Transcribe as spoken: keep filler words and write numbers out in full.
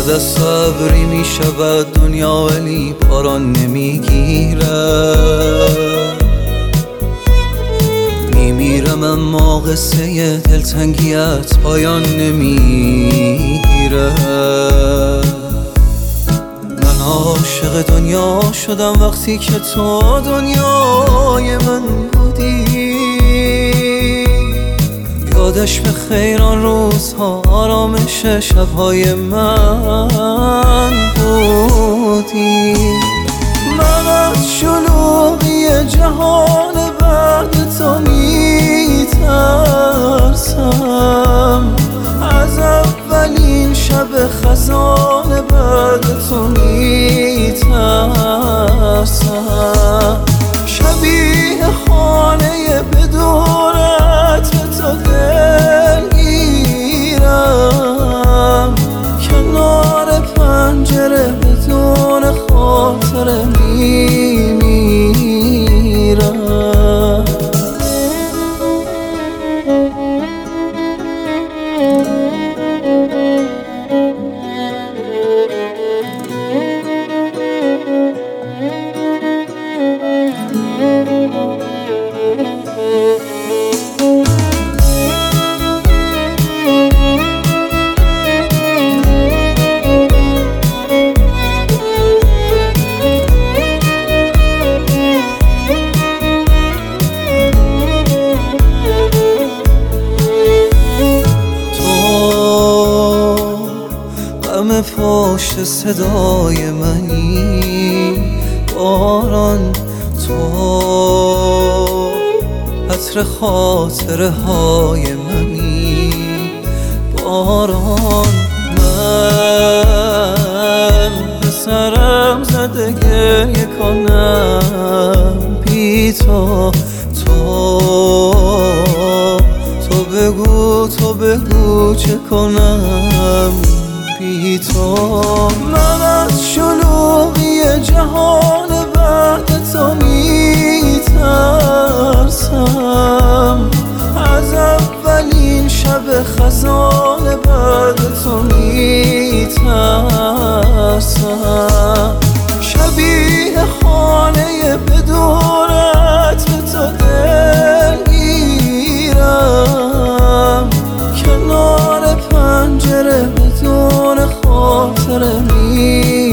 زیاد از صبری می شود دنیا ولی باران نمیگیره. میمیرم اما قصه دلتنگیت پایان نمیگیره. من عاشق دنیا شدم وقتی که تو دنیای من بودی. یادش به خیر آن روزها آرامش شبهای من بودی. من از شلوغی جهان بعد تو میترسم. از اولین شب خزان بعد تو میترسم. شبیه خانه بدورت به تو دلگیرم. کنار پنجره بدون خاطره میمیرم. پشت صدای منی باران، تو عطر خاطره های منی باران. من به سرم زده گریه کنم بی تو. تو تو بگو تو بگو چه کنم بی تو. من از شلوغی جهان بعد تو میترسم. از اولین شب خزان بعد تو میترسم. شبیه خانه بدورت به تو دلگیرم. کنار پنجره بدون خاطره می